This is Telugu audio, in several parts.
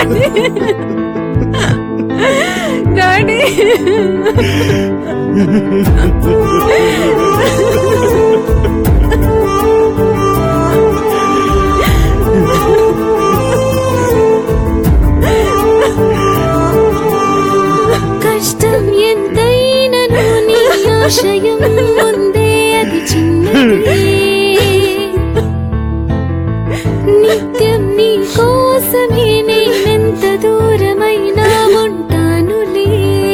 డాడీ కష్టం ఎంతైనను నీ ఆశయం ముందే అది చిన్నది. నిత్యం నీ కోసమే నేనెంత దూరమైనా ఉంటానులే.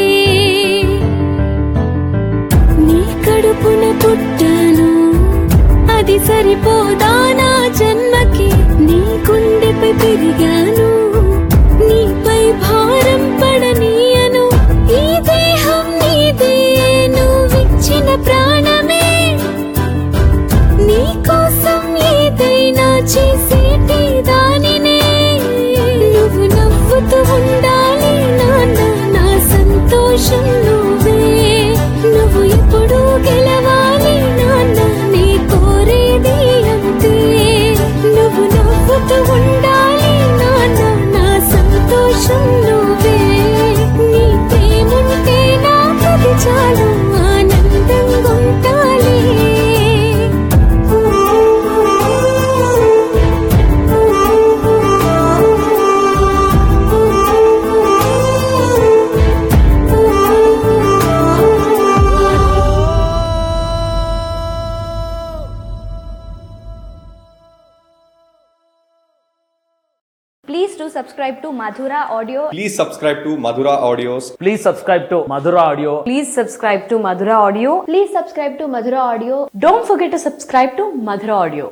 నీ కడుపున పుట్టాను అది సరిపోదా నా జన్మకి. నీ గుండెపై పెరిగాను నీపై భారం పడనీయను. ఈ దేహం నీదే నువ్విచ్చిన ప్రాణమే. నీ కోసం ఏదైనా చేసేటి దానినే. నువ్వు నవ్వుతూ ఉండాలి నాన్న, నా సంతోషం నువ్వే. నువ్వు ఎప్పుడూ గెలవాలి నాన్న, నీ కోరేది అంతే. నువ్వు నవ్వుతూ ఉండాలి నాన్న, నా సంతోషం నువ్వే. నీ ప్రేముంటే నాకది చాలు, ఆనందంగా ఉంటాలి. Please do subscribe to Madhura Audio. Please subscribe to Madhura Audios. Please subscribe to Madhura Audio. Please subscribe to Madhura Audio. Please subscribe to Madhura Audio. Don't forget to subscribe to Madhura Audio.